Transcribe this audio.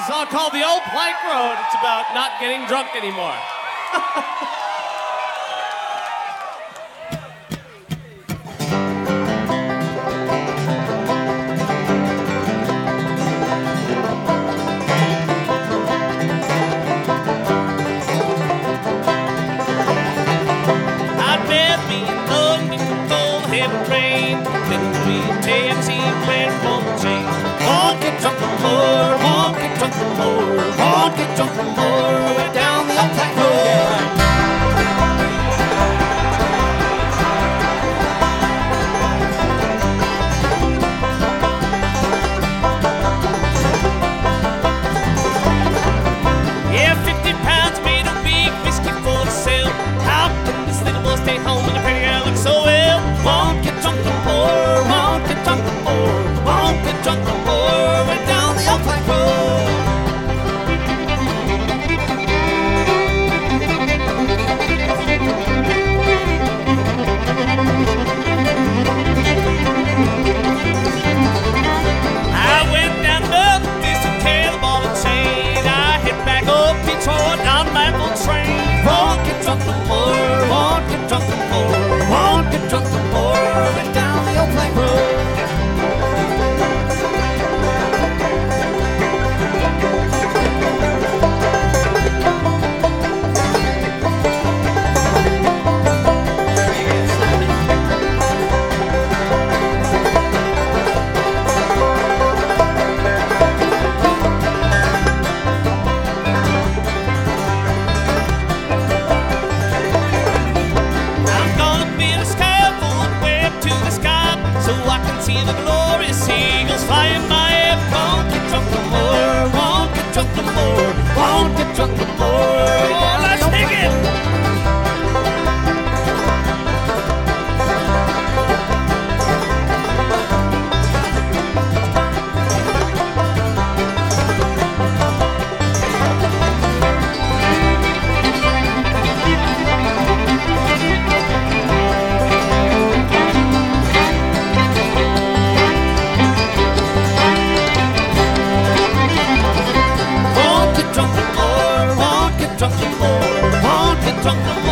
song called The Old Plank Road. It's about not getting drunk anymore. I'd bet me in love in the cold heavy rain. Little green taxi playing for the chain. Won't get drunk no more, won't get drunk no more, won't get drunk no more. Way down the old plank road. Yeah, 50 pounds made a big whiskey for the sale. How can this little boy stay home when the pretty girl looks so well? Won't get drunk no more, won't get drunk no more, won't get drunk no more. Way down the old plank road. I went down the distant tail of ball and chain. I hit back up Detroit on my old train. Won't get drunk no more, won't get drunk no more, won't get drunk no more. Went down the old plank road. I'm gonna build a scaffold way up to the sky so I can see the glorious eagles flying by. Won't get drunk no more, won't get drunk no more, won't get drunk no more. Oh, let's dig it. Won't get drunk no more, won't get drunk no more, won't get drunk no more.